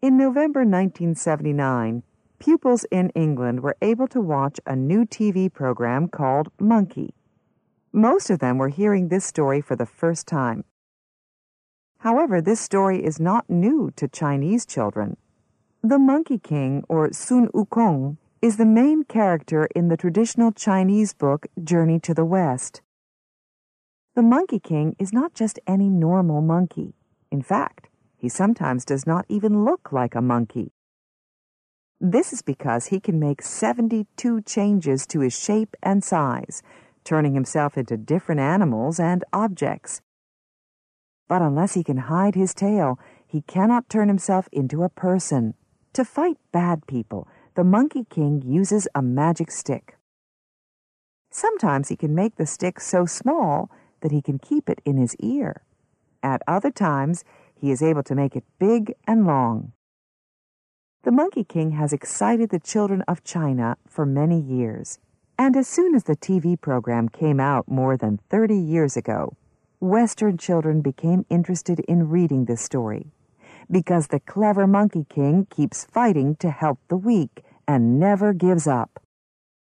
In November 1979, pupils in England were able to watch a new TV program called Monkey. Most of them were hearing this story for the first time. However, this story is not new to Chinese children. The Monkey King, or Sun Wukong, is the main character in the traditional Chinese book Journey to the West. The Monkey King is not just any normal monkey. In fact, he sometimes does not even look like a monkey. This is because he can make 72 changes to his shape and size, turning himself into different animals and objects. But unless he can hide his tail, he cannot turn himself into a person. To fight bad people, the Monkey King uses a magic stick. Sometimes he can make the stick so small that he can keep it in his ear. At other times, he is able to make it big and long. The Monkey King has excited the children of China for many years, and as soon as the TV program came out more than 30 years ago, Western children became interested in reading this story, because the clever Monkey King keeps fighting to help the weak and never gives up.